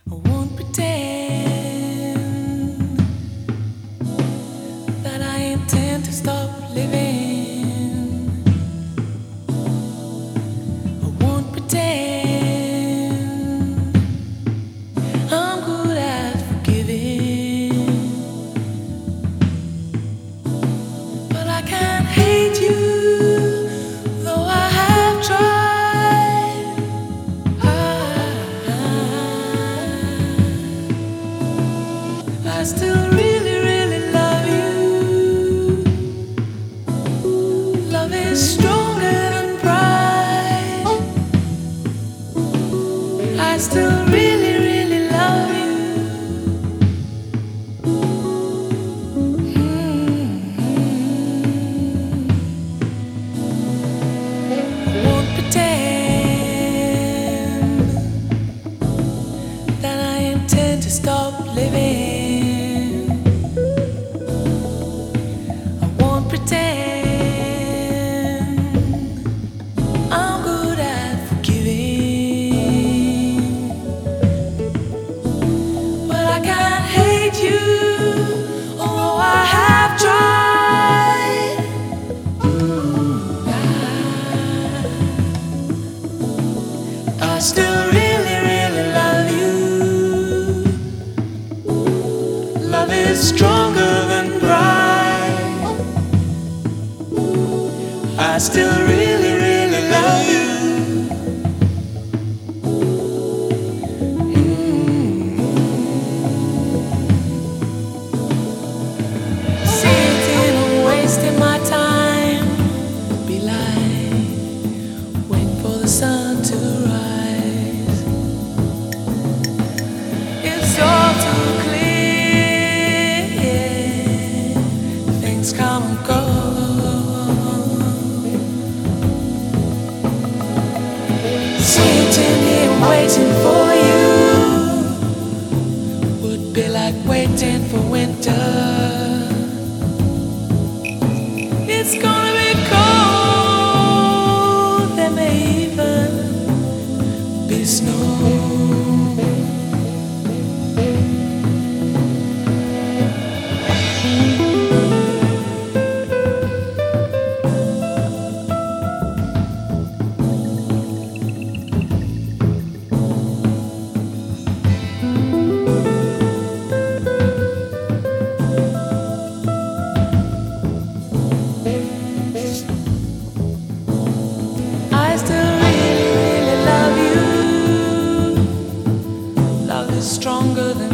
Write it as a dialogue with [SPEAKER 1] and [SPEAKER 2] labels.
[SPEAKER 1] I won't pretend that I intend to stop living. I won't pretend I'm good at forgiving. But I can't hate you, though I have tried. I still really, really love you. Love is stronger than pride. I still really, really love you. Won't pretend that I intend to stop living. I won't pretend I'm good at forgiving. But I can't hate you, although I have tried. I still really, really love you. Love is stronger than pride. I still really, really love you. Sitting and wasting my time would be like waiting for the sun to rise. It's all too clear. Things come and go. Sitting here waiting for you would be like waiting for winter. It's gonna be cold. There may even be snow. I still really, really love you. Love is stronger than